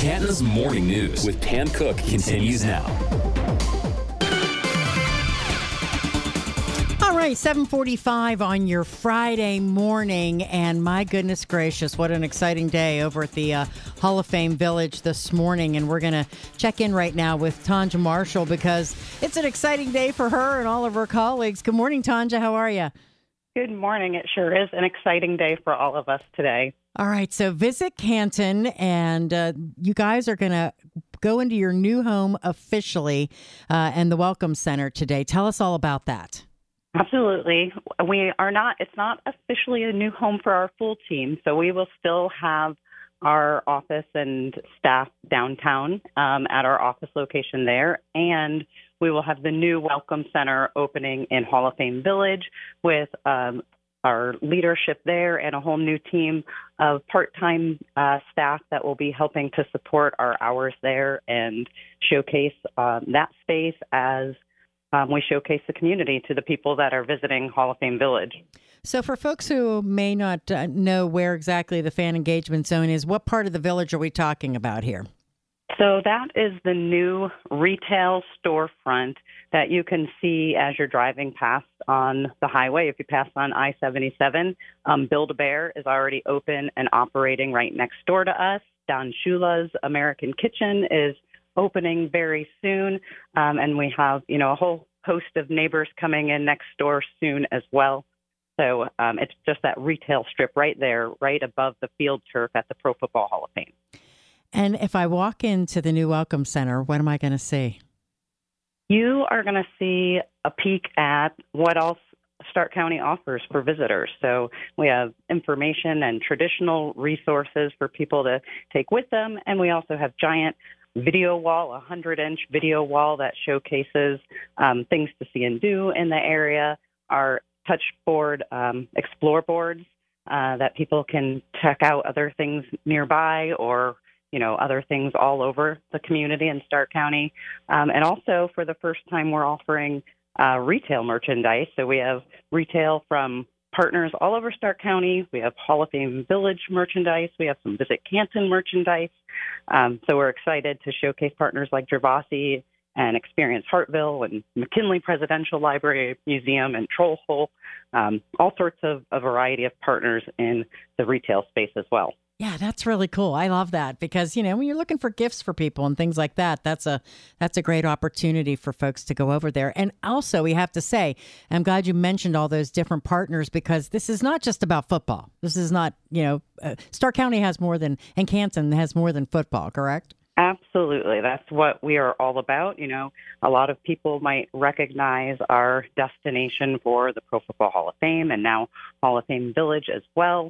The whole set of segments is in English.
Canton's Morning News with Pam Cook continues now. All right, 7:45 on your Friday morning, and my goodness gracious, what an exciting day over at the Hall of Fame Village this morning. And we're going to check in right now with Tanja Marshall because it's an exciting day for her and all of her colleagues. Good morning, Tanja. How are you? Good morning. It sure is an exciting day for all of us today. All right, so visit Canton, and you guys are going to go into your new home officially and the Welcome Center today. Tell us all about that. Absolutely. It's not officially a new home for our full team, so we will still have our office and staff downtown at our office location there, and we will have the new Welcome Center opening in Hall of Fame Village with our leadership there and a whole new team of part-time staff that will be helping to support our hours there and showcase that space as we showcase the community to the people that are visiting Hall of Fame Village. So for folks who may not know where exactly the fan engagement zone is, what part of the village are we talking about here? So that is the new retail storefront that you can see as you're driving past on the highway. If you pass on I-77, Build-A-Bear is already open and operating right next door to us. Don Shula's American Kitchen is opening very soon, and we have a whole host of neighbors coming in next door soon as well. So it's just that retail strip right there, right above the field turf at the Pro Football Hall of Fame. And if I walk into the new Welcome Center, what am I going to see? You are going to see a peek at what else Stark County offers for visitors. So we have information and traditional resources for people to take with them, and we also have giant video wall, a 100-inch video wall that showcases things to see and do in the area. Our touchboard explore boards that people can check out other things nearby or other things all over the community in Stark County. And also for the first time, we're offering retail merchandise. So we have retail from partners all over Stark County. We have Hall of Fame Village merchandise. We have some Visit Canton merchandise. So we're excited to showcase partners like Gervasi and Experience Hartville and McKinley Presidential Library Museum and Troll Hole, all sorts of a variety of partners in the retail space as well. Yeah, that's really cool. I love that because, when you're looking for gifts for people and things like that, that's a great opportunity for folks to go over there. And also, we have to say, I'm glad you mentioned all those different partners because this is not just about football. This is not, Stark County has more than, and Canton has more than football, correct? Absolutely. That's what we are all about. A lot of people might recognize our destination for the Pro Football Hall of Fame and now Hall of Fame Village as well.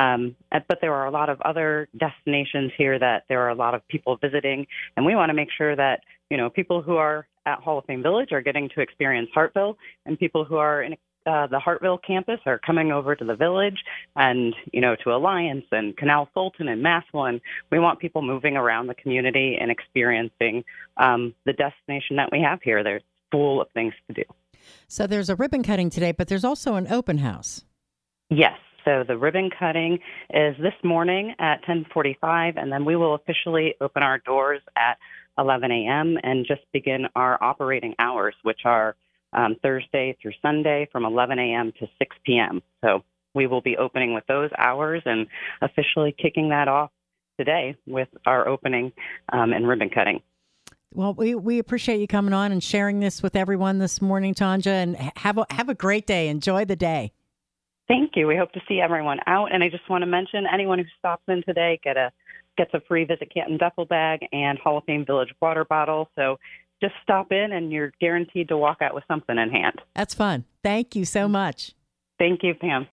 But there are a lot of other destinations here that there are a lot of people visiting. And we want to make sure that, people who are at Hall of Fame Village are getting to experience Hartville and people who are in the Hartville campus are coming over to the village and, to Alliance and Canal Fulton and Massillon. We want people moving around the community and experiencing the destination that we have here. There's full of things to do. So there's a ribbon cutting today, but there's also an open house. Yes. So the ribbon cutting is this morning at 10:45, and then we will officially open our doors at 11 a.m. and just begin our operating hours, which are Thursday through Sunday from 11 a.m. to 6 p.m. So we will be opening with those hours and officially kicking that off today with our opening and ribbon cutting. Well, we appreciate you coming on and sharing this with everyone this morning, Tanja, and have a great day. Enjoy the day. Thank you. We hope to see everyone out. And I just want to mention anyone who stops in today gets a free Visit Canton duffel bag and Hall of Fame Village water bottle. So just stop in and you're guaranteed to walk out with something in hand. That's fun. Thank you so much. Thank you, Pam.